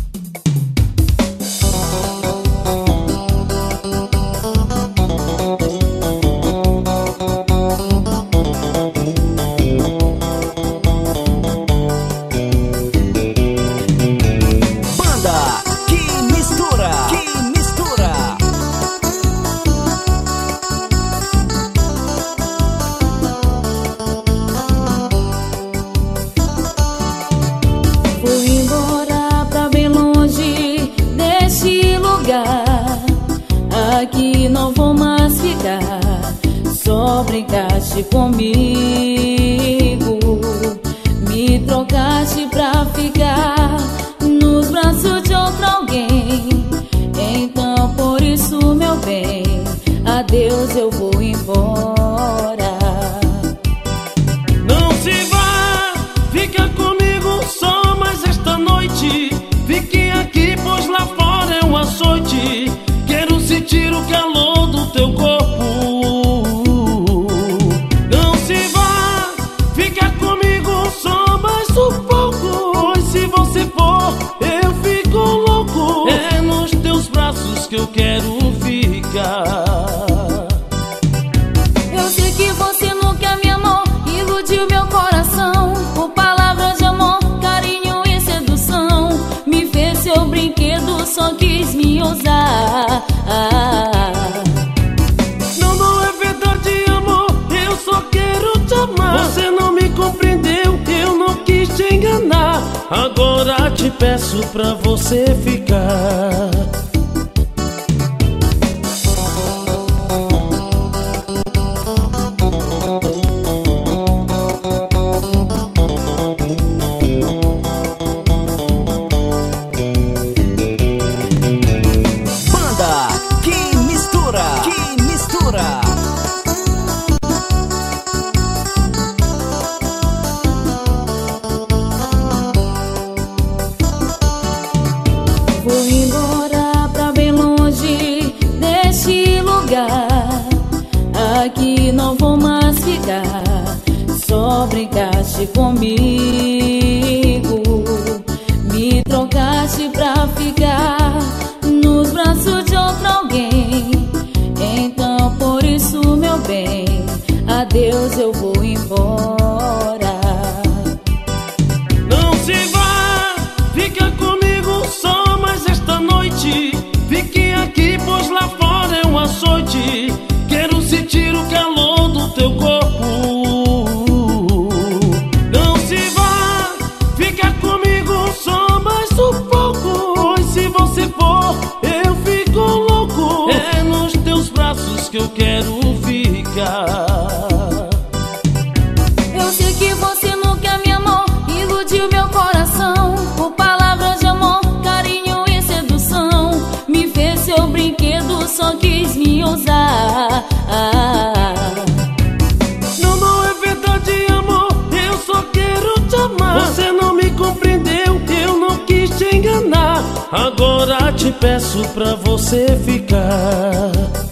Aqui não vou mais ficar, só brincaste comigo, me trocaste pra ficar nos braços de outro alguém. Então por isso, meu bem, adeus, eu vou embora. Não se vá, fica comigo só mais esta noite. Fique aqui, pois lá fora é um açoite. Quero sentir o calor do teu corpo. Não se vá, fica comigo só mais um pouco. Pois se você for, eu fico louco. É nos teus braços que eu quero ficar. Eu sei que você nunca me amou, iludiu meu coração por palavras de amor, carinho e sedução. Me fez seu brinquedo, só quis me usar. Não é verdade, amor, eu só quero te amar. Você não me compreendeu, eu não quis te enganar. Agora te peço pra você ficar. Vou embora pra bem longe deste lugar. Aqui não vou mais ficar, só brincaste comigo, me trocaste pra ficar nos braços de outro alguém. Então por isso, meu bem, adeus, eu vou embora. Não se vá, fica comigo só mais esta noite. Fique aqui, pois lá fora é um açoite. Quero sentir o calor do teu corpo. Não se vá, fica comigo só mais um pouco. Pois se você for, eu fico louco. É nos teus braços que eu quero ficar. Eu sei que você nunca me amou, iludiu meu coração por palavras de amor, carinho e sedução. Me fez seu brinquedo, só quis me usar. Não é verdade, amor, eu só quero te amar. Você não me compreendeu, eu não quis te enganar. Agora te peço pra você ficar.